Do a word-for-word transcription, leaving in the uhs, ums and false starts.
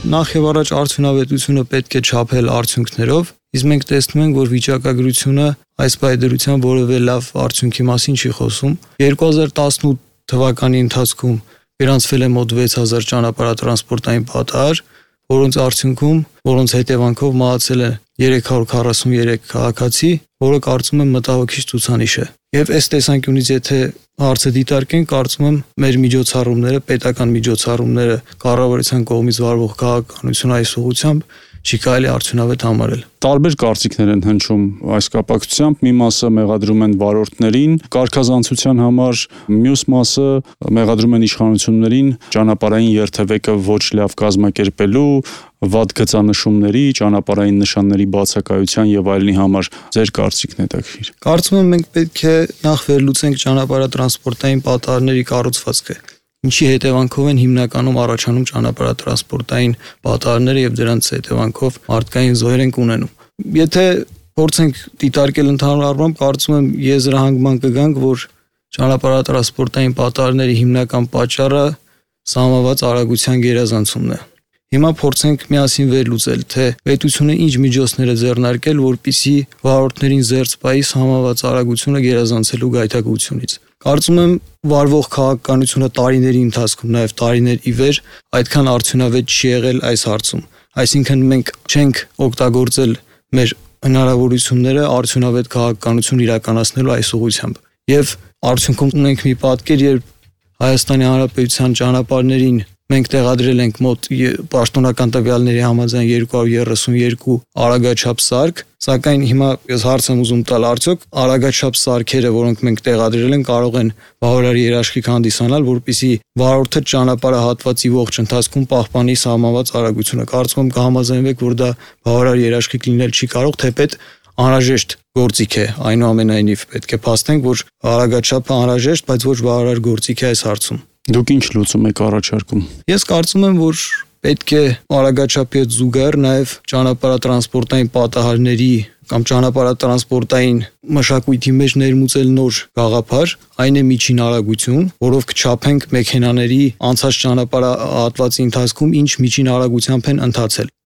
Նախ եւ առաջ արդյունավետությունը պետք է չափել արդյունքներով, իսկ մենք տեսնում ենք, որ վիճակագրությունը այս բայդրությամբ որևէ լավ արդյունքի մասին չի խոսում։ երկու հազար տասնութ թվականի ընթացքում գրանցվել է մոտ վեց հազար ճանապարհատրանսպորտային պատահար, որոնց արդյունքում, որոնց հետևանքով մահացել է երեք հարյուր քառասուններեք քաղաքացի, որը կարծում եմ մտահոգիչ ցուցանիշ է։ Եվ այս տեսանկյունից եթե հարցը դիտարկենք, կարծում եմ մեր միջոցառումները, պետական միջոցառումները կառավարության կողմից վարվող քաղաքականությունը այս ուղղությամբ չի կարելի արդյունավետ համարել։ Տարբեր կարծիքներ են հնչում այս կապակցությամբ, մի մասը մեղադրում են վարորդներին կարգազանցության համար, մյուս մասը մեղադրում են իշխանություններին ճանապարհային երթևեկը ոչ լավ կազմակերպելու, վատ գծանշումների, ճանապարհային նշանների բացակայության եւ այլնի համար։ Ձեր կարծիքն է հետաքրքիր։ Կարծում եմ մենք պետք է նախ վերլուծենք ճանապարհատրանսպորտային պատահարների կառուցվածքը։ Ինչի հետևանքով են հիմնականում առաջանում ճանապարհատրանսպորտային պատահարները եւ դրանց հետևանքով մարդկային զոհեր ենք ունենում։ Եթե փորձենք դիտարկել ընդհանուր առմամբ, կարծում եմ եզրահանգման կգանք, որ ճանապարհատրանսպորտային պատահարների հիմնական պատճառը սահմանված արագության գերազանցումն է։ Հիմա փորձենք միասին վերլուծել, թե պետությունը ինչ միջոցներ է ձեռնարկել, որպեսզի վարորդներին զերծ պահի սահմանված արագությունը գերազանցելու գայթակղությունից։ Կարծում եմ վարվող քաղաքականությունը տարիների ընթացքում, նաև տարիներ ի վեր այդքան արդյունավետ չի եղել այս հարցում։ Այսինքն մենք չենք օգտագործել մեր հնարավորությունները արդյունավետ քաղաքականություն իրականացնելու այս ուղղությամբ։ Եւ արդյունքում ունենք մի պատկեր, երբ Հայաստանի Հանրապետության ճանապարհներին մենք տեղադրել ենք մոտ պաշտոնական տվյալների համաձայն երկու հարյուր երեսունյոթ արագաչափ սարք, սակայն հիմա ես հարց եմ ուզում տալ, արդյոք արագաչափ սարքերը, որոնք մենք տեղադրել են, կարող են բավարար երաշխիք հանդիսանալ, որպեսզի վարորդը ճանապարհահատվածի ողջ ընթացքում պահպանի սահմանված արագությունը։ Կարծում եմ կհամաձայնվեք, որ դա բավարար երաշխիք լինել չի կարող, թեպետ անհրաժեշտ գործիք է, այնուամենայնիվ պետք է փաստենք, որ արագաչափը անհրաժեշտ, բայց ոչ բավարար գործիք է այս հարցում։ Դուք ինչ լուծում եք առաջարկում։ Ես կարծում եմ, որ պետք է արագաչափի հետ զուգահեռ նաև ճանապարհատրանսպորտային պատահարների կամ ճանապարհատրանսպորտային մշակույթի մեջ ներմուծել նոր գաղափար, այն է միջին արագություն, որով կչափենք մեքենաների անցած ճանապարհատվածի ընթացքում ինչ միջին արագությամբ են ընթացել։